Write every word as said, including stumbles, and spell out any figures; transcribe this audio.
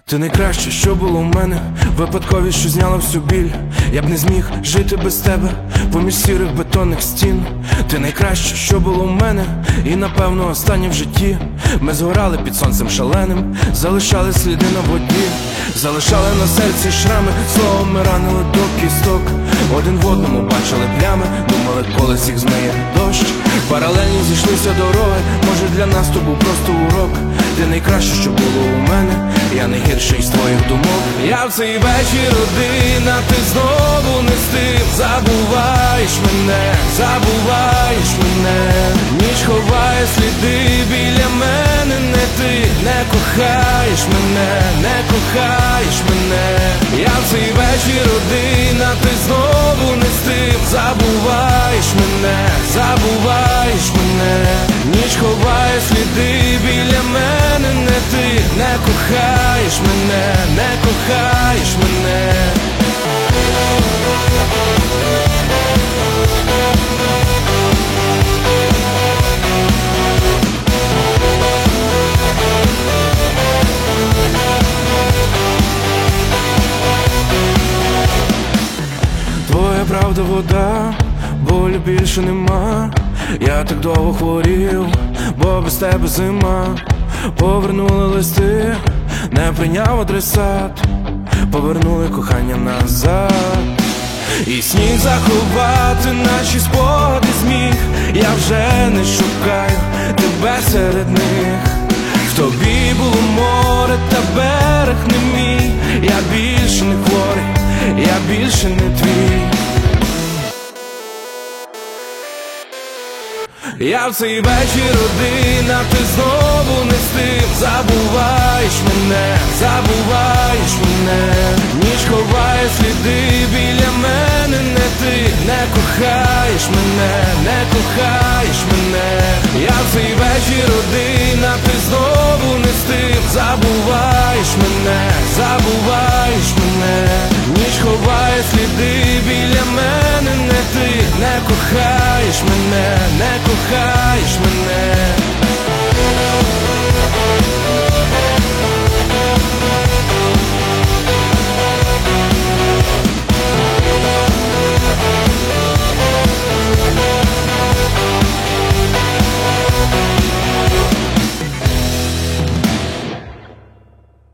Ти найкраще, що було в мене, випадковість, що зняла всю біль. Я б не зміг жити без тебе поміж сірих бетонних стін. Ти найкраще, що було в мене, і напевно останнє в житті. Ми згорали під сонцем шаленим, залишали сліди на воді, залишали на серці шрами, словом ми ранили до кісток. Один в одному бачили плями, думали, колись їх змиє дощ. Паралельні зійшлися дороги, може для нас то був просто урок. Ти найкраще, що було у мене, я не гірший з твоїх думок. Я в цей вечір один, а ти знову не з тим. Забуваєш мене, забуваєш мене. Ніч ховає сліди біля мене, не ти. Не кохаєш мене, не кохаєш мене. Я в цей вечір один, а ти знову не з тим. Забуваєш мене, забуваєш мене. Ніч ховає сліди біля мене, не ти. Не кохаєш мене, не кохаєш мене. Твоя правда вода, болю більше нема. Я так довго хворів, бо без тебе зима. Повернули листи, не прийняв адресат. Повернули кохання назад. І сніг заховати наші спогади зміг. Я вже не шукаю тебе серед них. В тобі було море та берег не мій. Я більше не хворий, я більше не твій. Я в цей вечір один, а ти знову не з тим. Забуваєш мене, забуваєш мене. Ніч ховає сліди біля мене, не ти. Не кохаєш мене, не кохаєш мене. Я в цей вечір один, а ти знову не з тим. Забуваєш